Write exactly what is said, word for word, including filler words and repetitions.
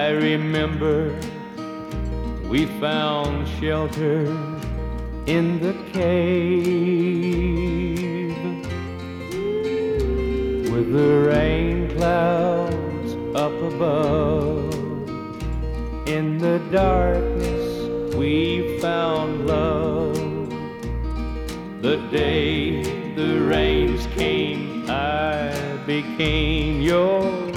I remember we found shelter in the cave, with the rain clouds up above. In the darkness we found love. The day the rains came, I became your